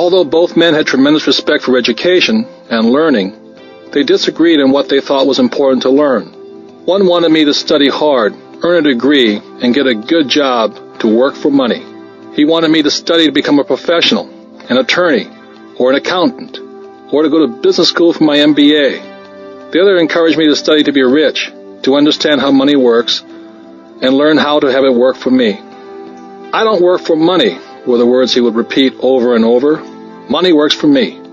Although both men had tremendous respect for education and learning, they disagreed on what they thought was important to learn. One wanted me to study hard, earn a degree, and get a good job to work for money. He wanted me to study to become a professional, an attorney, or an accountant, or to go to business school for my MBA. The other encouraged me to study to be rich, to understand how money works, and learn how to have it work for me. I don't work for money, were the words he would repeat over and over. Money works for me.